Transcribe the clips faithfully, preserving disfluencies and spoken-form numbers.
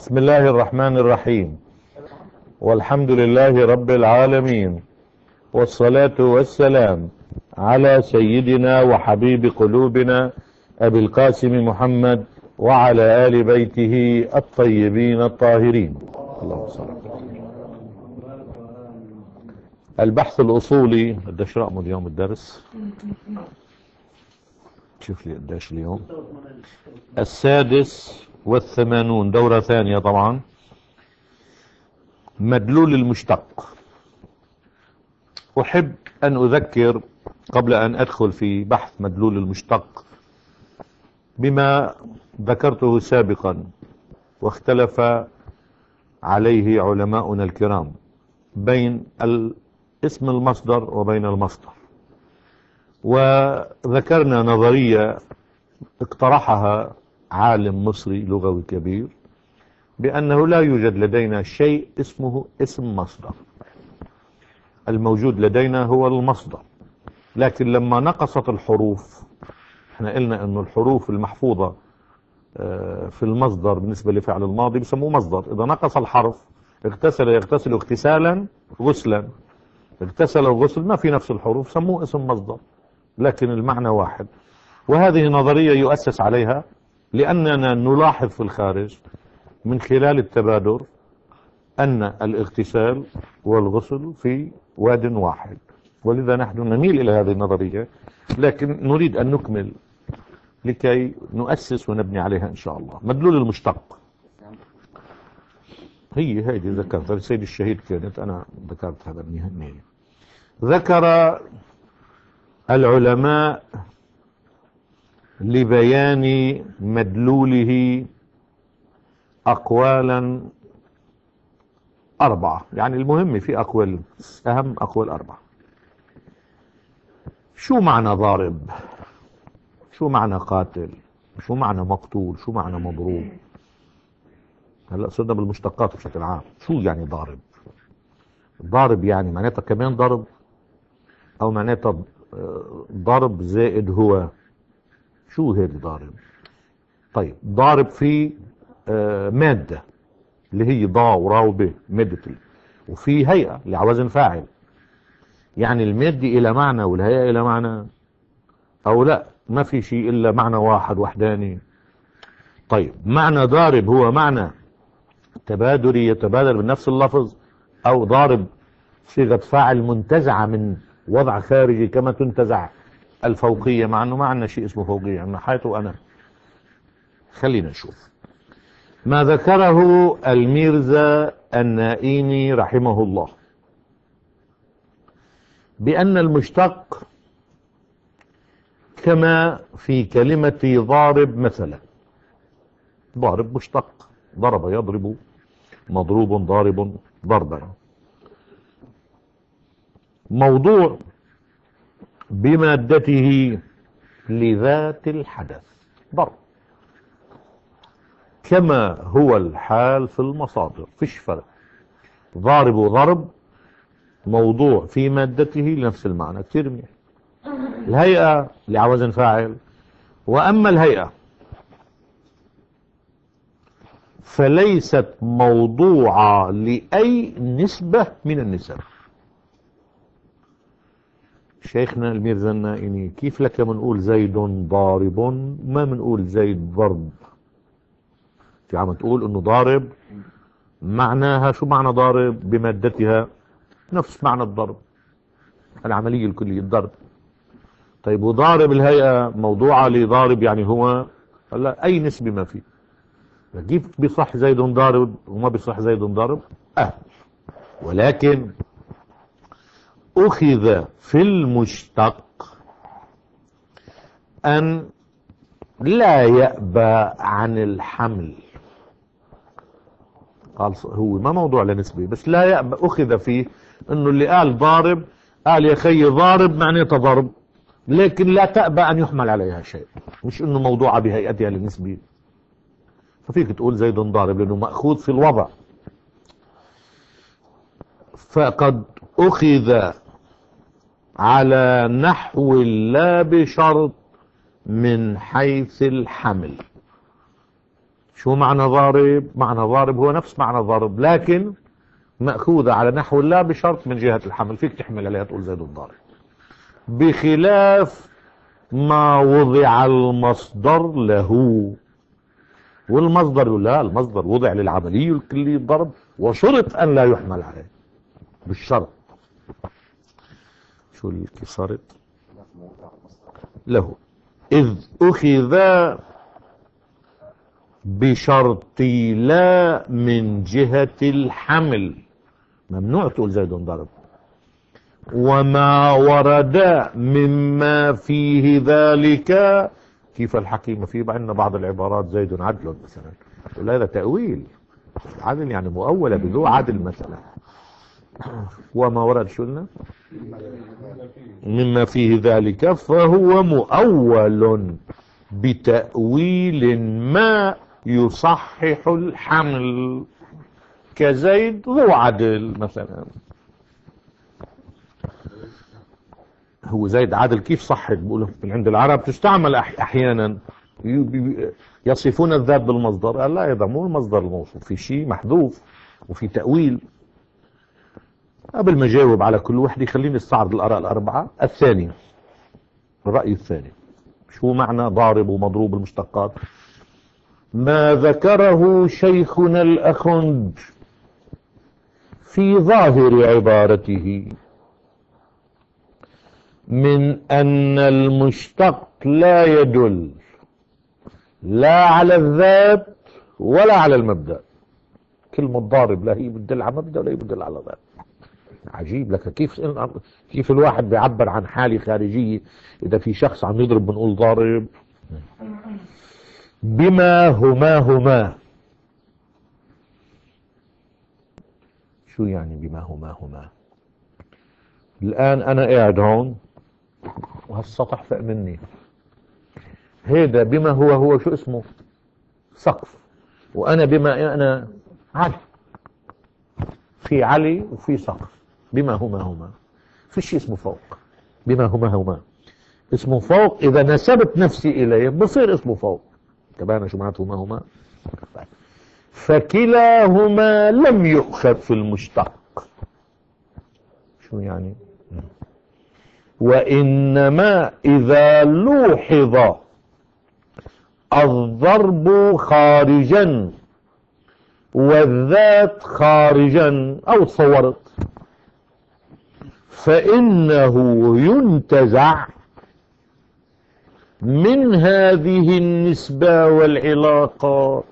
بسم الله الرحمن الرحيم، والحمد لله رب العالمين، والصلاة والسلام على سيدنا وحبيب قلوبنا أبي القاسم محمد وعلى آل بيته الطيبين الطاهرين. اللهم صل على محمد. البحث الأصولي قديش رقم اليوم الدرس؟ شوف لي قديش اليوم. السادس والثمانون، دورة ثانية طبعا. مدلول المشتق. أحب أن أذكر قبل أن أدخل في بحث مدلول المشتق بما ذكرته سابقا واختلف عليه علماؤنا الكرام بين اسم المصدر وبين المصدر، وذكرنا نظرية اقترحها عالم مصري لغوي كبير بأنه لا يوجد لدينا شيء اسمه اسم مصدر، الموجود لدينا هو المصدر. لكن لما نقصت الحروف، احنا قلنا انه الحروف المحفوظة في المصدر بالنسبة لفعل الماضي بيسموه مصدر. اذا نقص الحرف، اغتسل يغتسل اغتسالا غسلا، اغتسل وغسل ما في نفس الحروف، سموه اسم مصدر، لكن المعنى واحد. وهذه نظرية يؤسس عليها لأننا نلاحظ في الخارج من خلال التبادر أن الاغتسال والغسل في واد واحد، ولذا نحن نميل إلى هذه النظرية، لكن نريد أن نكمل لكي نؤسس ونبني عليها إن شاء الله. مدلول المشتق هي هذه ذكرتها السيد الشهيد، كانت أنا ذكرت هذا النهائي. ذكر العلماء لبيان مدلوله أقوالا أربعة، يعني المهم في أقوال، أهم أقوال أربعة. شو معنى ضارب؟ شو معنى قاتل؟ شو معنى مقتول؟ شو معنى مضروب؟ هلأ صرنا بالمشتقات بشكل عام. شو يعني ضارب؟ ضارب يعني معناتها كمان ضرب، أو معناتها ضرب زائد هو. شو هيك ضارب؟ طيب، ضارب في مادة اللي هي ضا ورا وب، مادة، وفي هيئة اللي على وزن فاعل، يعني المادة إلى معنى والهيئة إلى معنى، أو لا ما في شيء إلا معنى واحد وحداني. طيب، معنى ضارب هو معنى تبادلي يتبادل من نفس اللفظ، أو ضارب صيغة فاعل منتزعة من وضع خارجي كما تنتزع الفوقية، مع أنه ما عندنا شيء اسمه فوقية، عندنا حيث وأنا. خلينا نشوف ما ذكره الميرزا النائيني رحمه الله بأن المشتق كما في كلمة ضارب مثلا. ضارب مشتق، ضرب يضرب، مضروب ضارب ضربا. موضوع بمادته لذات الحدث، ضرب، كما هو الحال في المصادر، فيش فرق. ضارب وضرب موضوع في مادته لنفس المعنى، كثير منيح. الهيئة اللي على وزن فاعل، وأما الهيئة فليست موضوعة لأي نسبة من النسب. شيخنا الميرزا النائيني، كيف لك منقول زيد ضارب ما منقول زيد ضرب؟ في عم تقول انه ضارب معناها شو معنى ضارب؟ بمادتها نفس معنى الضرب، العملية الكلية الضرب. طيب، وضارب الهيئة موضوعة لضارب، يعني هو لا أي نسبة ما فيه. كيف بيصح زيد ضارب وما بيصح زيد ضارب؟ أه ولكن أخذ في المشتق أن لا يأبى عن الحمل. قال هو ما موضوع لنسبة، بس لا يأبى، أخذ فيه أنه اللي قال ضارب قال يا خي ضارب معناته ضرب، لكن لا تأبى أن يحمل عليها شيء، مش أنه موضوعة بهيئتها للنسبة. ففيك تقول زيد ضارب لأنه مأخوذ في الوضع. فقد أخذ على نحو لا بشرط من حيث الحمل. شو معنى ضارب؟ معنى ضارب هو نفس معنى ضرب، لكن مأخوذة على نحو لا بشرط من جهة الحمل، فيك تحمل عليها تقول زيد ضارب، بخلاف ما وضع المصدر له. والمصدر لا، المصدر وضع للعملية الكلية الضرب، وشرط أن لا يحمل عليه بالشرط. شو اللي صارت له؟ إذ أخذ بشرط لا من جهة الحمل، ممنوع تقول زيد ضرب. وما ورد مما فيه ذلك، كيف الحكيم فيه عندنا بعض العبارات زيد عدل مثلا، تقول هذا تأويل، عدل يعني مؤولة بذو عدل مثلا. وما ورد شو لنا مما فيه ذلك فهو مؤول بتأويل ما يصحح الحمل، كزيد ذو عدل مثلا. هو زيد عادل كيف صحت؟ بقوله من عند العرب تستعمل احيانا، يصفون الذات بالمصدر. قال لا، هذا مو المصدر الموصوف، في شيء محذوف وفي تأويل. قبل ما جاوب على كل وحده خليني استعرض الآراء الأربعة. الثاني، الرأي الثاني، شو معنى ضارب ومضروب المشتقات؟ ما ذكره شيخنا الأخند في ظاهر عبارته من أن المشتق لا يدل لا على الذات ولا على المبدأ. كلمة ضارب لا هي بتدل على مبدأ ولا هي بتدل على ذات. عجيب لك كيف كيف الواحد بيعبر عن حالة خارجية. إذا في شخص عم يضرب بنقول ضارب. بما هما هما، شو يعني بما هما هما؟ الآن أنا قاعد هون وهالسطح فوق مني، هيدا بما هو هو شو اسمه؟ سقف. وأنا بما أنا علي، في علي وفي سقف. بما هما هما، في شيء اسمه فوق. بما هما هما اسمه فوق، إذا نسبت نفسي إليه بصير اسمه فوق. تبعنا شو معناته هما هما؟ فكلاهما لم يؤخذ في المشتق. شو يعني؟ وإنما إذا لوحظ الضرب خارجا والذات خارجا أو تصورت، فإنه ينتزع من هذه النسبة والعلاقة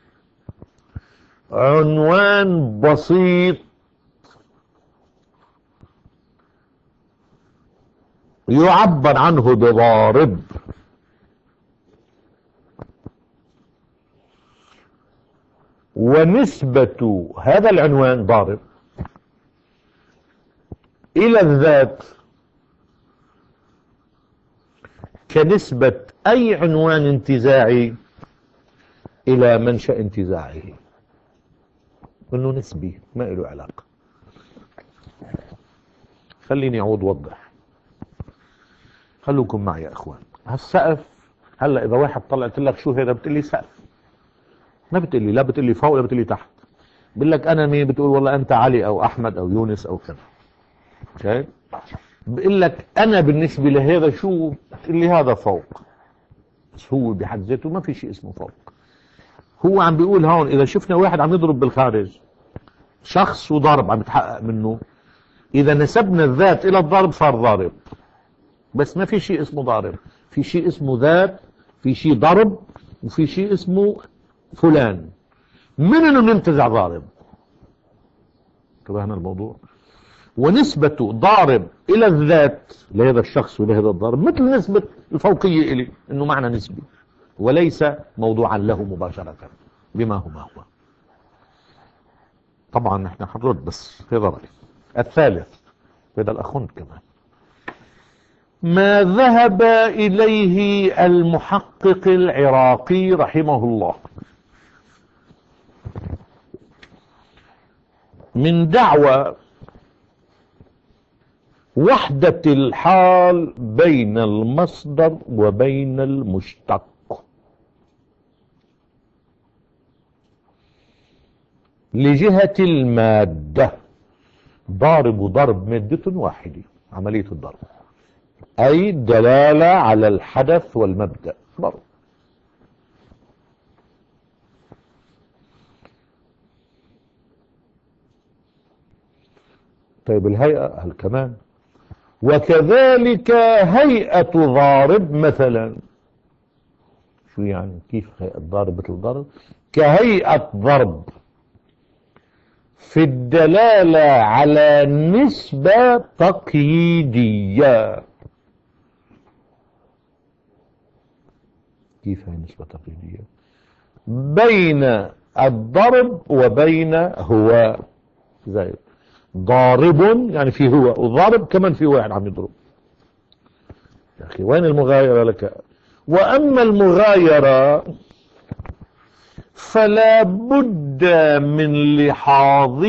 عنوان بسيط يعبر عنه بضارب، ونسبة هذا العنوان ضارب إلى الذات كنسبة أي عنوان انتزاعي إلى منشأ انتزاعه، إنه نسبي ما له علاقة. خليني أعود وضح، خلوكم معي يا أخوان. هالسقف هلا إذا واحد طلعت لك شو هذا بتقول لي سقف، ما بتقول لي لا بتقول لي فوق ولا بتقول لي تحت. بقول لك أنا مين؟ بتقول والله أنت علي أو أحمد أو يونس أو كذا. شايف؟ بقول لك أنا بالنسبة لهذا شو؟ بتقول لي هذا فوق، بس هو بحد ذاته ما في شيء اسمه فوق. هو عم بيقول هون إذا شفنا واحد عم يضرب بالخارج، شخص وضرب عم يتحقق منه، إذا نسبنا الذات إلى الضرب صار ضارب، بس ما في شيء اسمه ضارب. في شيء اسمه ذات، في شيء ضرب، وفي شيء اسمه فلان، من انه ننتزع ضارب. انتبهنا الموضوع. ونسبة ضارب إلى الذات لهذا الشخص ولهذا الضرب مثل نسبة الفوقية إلي، إنه معنى نسبي وليس موضوعا له مباشرة. بما هو ما هو. طبعا احنا حنرد، بس هذا رأي. الثالث، هذا الأخوند كمان، ما ذهب إليه المحقق العراقي رحمه الله من دعوى وحدة الحال بين المصدر وبين المشتق. لجهة المادة. ضارب وضرب مادة واحدة، عملية الضرب، أي دلالة على الحدث والمبدأ. ضرب. طيب الهيئة هل كمان؟ وكذلك هيئة ضارب مثلا. شو يعني؟ كيف هيئة ضارب مثل ضرب؟ كهيئة ضرب في الدلالة على نسبة تقييدية. كيف هي نسبة تقييدية؟ بين الضرب وبين هو. زي ضارب يعني في هو، وضارب كمان في واحد عم يضرب. يا أخي وين المغايرة لك؟ وأما المغايرة فلا بد من لحاظ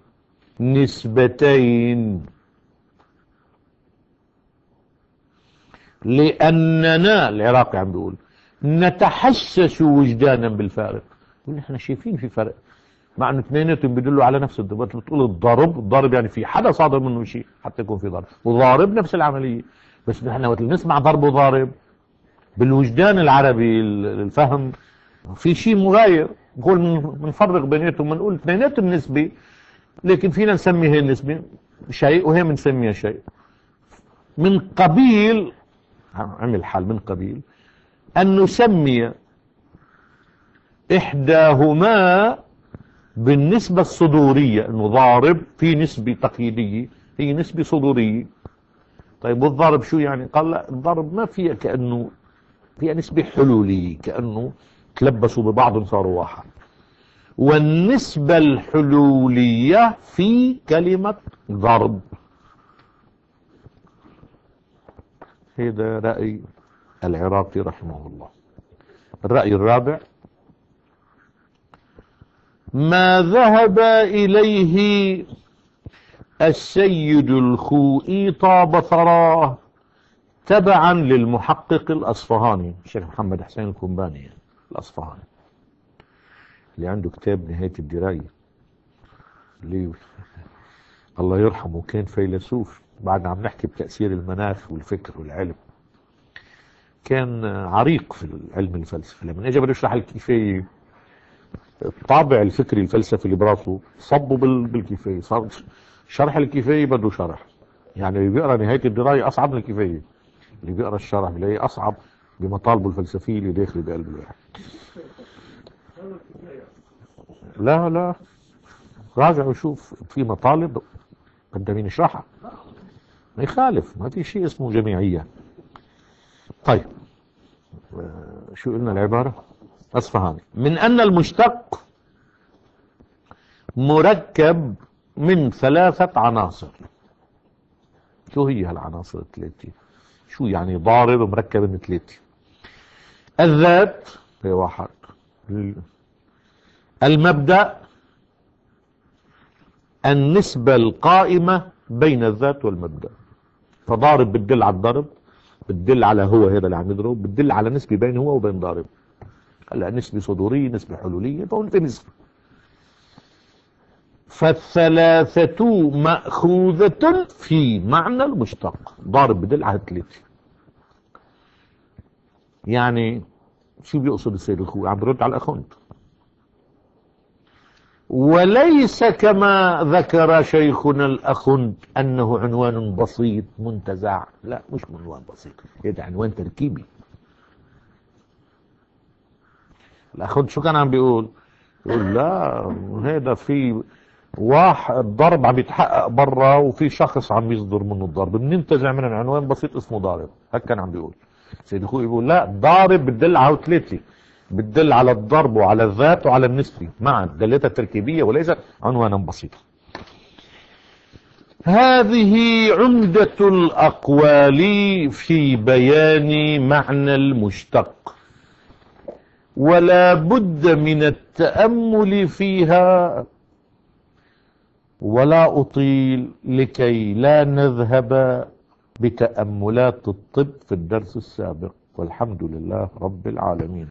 نسبتين، لأننا العراقي عم بيقول نتحسس وجدانا بالفارق. نحن شايفين في فرق، مع انه اثنيناتهم بيدلوا على نفس الضرب. بتقول الضرب، الضرب يعني في حدا صادر منه شيء حتى يكون في ضرب، وضارب نفس العملية. بس نحن وقت نسمع ضرب وضارب بالوجدان العربي الفهم في شيء مغاير. نقول بنفرق بيناتهم، بنقول اثنيناتهم نسبي، لكن فينا نسمي هي النسبة شيء وهي بنسميها شيء. من قبيل عمل حال من قبيل أن نسمي إحداهما بالنسبة الصدورية، أنه ضارب في نسبة تقييدية هي نسبة صدورية. طيب والضرب شو يعني؟ قال لا، الضرب ما فيها، كأنه فيها نسبة حلولية، كأنه تلبسوا ببعض صاروا واحد. والنسبة الحلولية في كلمة ضرب. هذا رأي العراقي رحمه الله. الرأي الرابع ما ذهب إليه السيد الخوئي طاب ثراه تبعا للمحقق الأصفهاني الشيخ محمد حسين الكنباني الأصفهاني، اللي عنده كتاب نهاية الدراية، اللي الله يرحمه كان فيلسوف. بعد عم نحكي بتأثير المناخ والفكر والعلم، كان عريق في العلم الفلسفي. لما اجى بده يشرح الكيفية، الطابع الفكري الفلسفي اللي براسه صبه بالكيفية. صار شرح الكيفية بده شرح، يعني اللي بيقرا نهاية الدراية أصعب من الكيفية، اللي بيقرا الشرح بيلاقيه أصعب بمطالبه الفلسفية اللي داخل بقلب الواحد. لا لا راجع وشوف، في مطالب بدنا مين يشرحها، ما يخالف، ما في شيء اسمه جميعية. طيب شو قلنا العبارة؟ أصفهاني من أن المشتق مركب من ثلاثة عناصر. شو هي هالعناصر الثلاثة؟ شو يعني ضارب مركب من ثلاثة؟ الذات هي واحد، المبدأ، النسبة القائمة بين الذات والمبدأ. فضارب بتدل على الضرب، بتدل على هو هذا اللي عم يضرب، بتدل على نسبة بين هو وبين ضارب. هلا نسبة صدورية، نسبة حلولية، فهون في نسبة. فالثلاثة مأخوذة في معنى المشتق. ضارب بدل على ثلاثة. يعني شو بيقصد السيد الخوئي؟ عم برد على الأخوند. وليس كما ذكر شيخنا الأخوند أنه عنوان بسيط منتزع. لا، مش عنوان بسيط، هذا عنوان تركيبي. الأخوند شو كان عم بيقول؟ يقول لا، هذا في واحد ضرب عم يتحقق برا وفي شخص عم يصدر منه الضرب، بننتزع من عنوان بسيط اسمه ضارب. هيك كان عم بيقول سيد الخوئي. بيقول لا، ضارب بتدل على ثلاثة، بتدل على الضرب وعلى الذات وعلى النسبة معا، دلتها تركيبية وليس عنوانا بسيطا. هذه عمدة الأقوال في بيان معنى المشتق، ولا بد من التأمل فيها، ولا أطيل لكي لا نذهب بتأملات الطب في الدرس السابق. والحمد لله رب العالمين.